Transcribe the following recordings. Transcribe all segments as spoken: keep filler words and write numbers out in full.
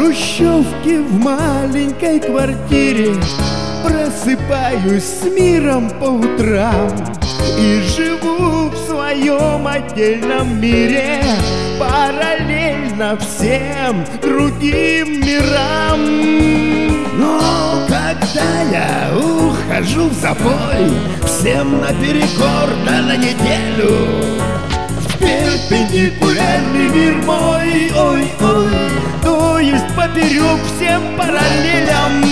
хрущевке в маленькой квартире просыпаюсь с миром по утрам и живу в своем отдельном мире, параллельно всем другим мирам. Но когда я ухожу в запой, всем наперекор, да на неделю, в перпендикулярный мир мой, ой-ой, то есть поперек всем параллелям.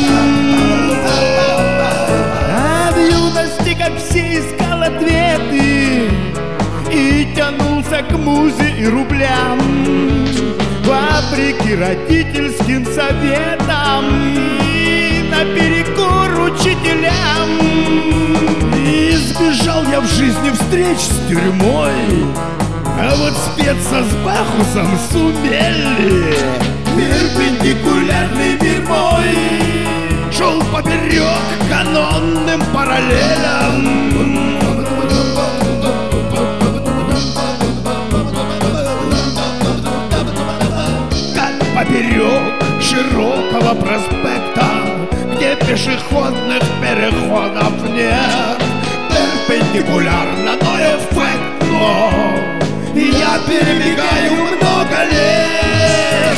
А в юности, как все, искал ответы и тянулся к музе и рублям, вопреки родительским советам и наперекор учителям. И избежал я в жизни встреч с тюрьмой, а вот спеться с Бахусом сумели. Перпендикулярный мир мой шел поперек канонным параллелям. Поперек широкого проспекта, где пешеходных переходов нет, перпендикулярно, но эффектно я перебегаю много лет.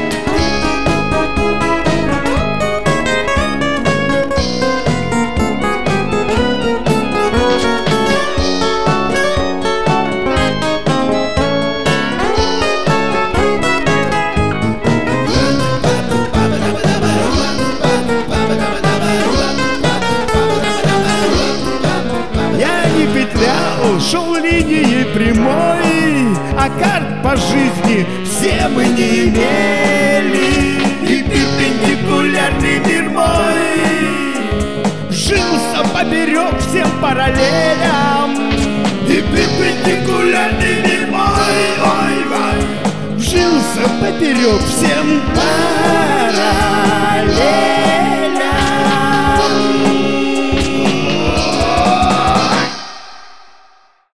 Шел линией прямой, а карт по жизни все мы не имели. И перпендикулярный мир мой вжился поперек всем параллелям. И перпендикулярный мир мой, ой, ой, вжился поперек всем параллелям.